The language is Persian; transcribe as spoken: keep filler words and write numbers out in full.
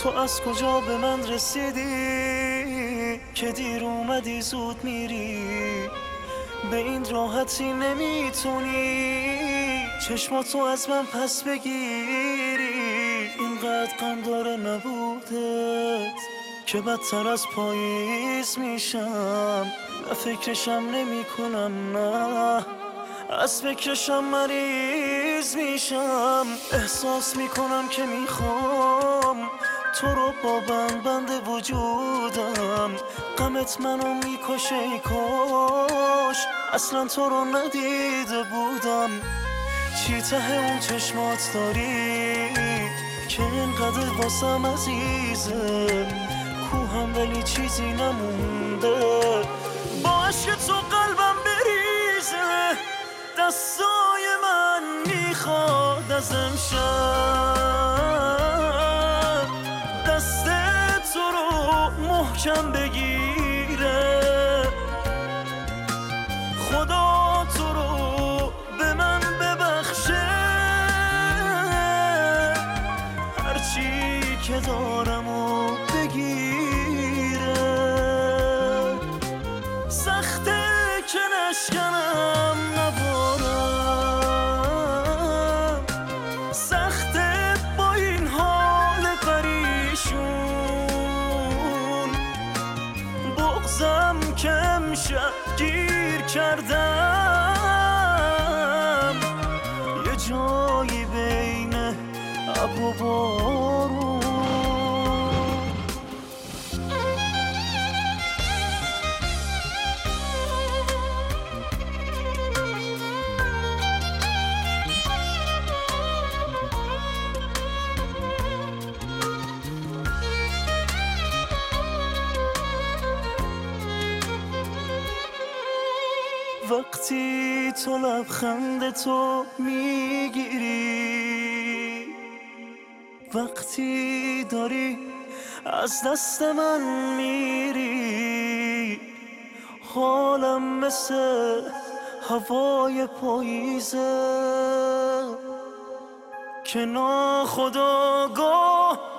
تو از کجا به من رسیدی که دیر اومدی زود میری؟ به این راحتی نمیتونی چشماتو از من پس بگیری. اینقدر غم داره نبودت که بدتر از پاییز میشم. نه فکرشم نمی کنم، نه از فکرشم مریض میشم. احساس میکنم که میخوام تو رو با بند بند وجودم. غمت منو میکشه، ای کاش اصلا تو رو ندیده بودم. چی ته اون چشمات داری که اینقدر واسم عزیزه؟ کوهم ولی چیزی نمونده، با عشق تو قلبم بریزه. دستای من میخواد از امشب دست تو رو محکم بگیره. خدا تو رو به من ببخشه، هرچی که دارم و بگیره. سخته که نشکنم نبارم، سخته با این حال پریشون. بغضم که امشب گیر کردم یه جایی بین ابر و بارون. وقتی تو لبخند تو میگیری، وقتی داری از دست من میری، حالم مثل هوای پاییزه که ناخودآگاه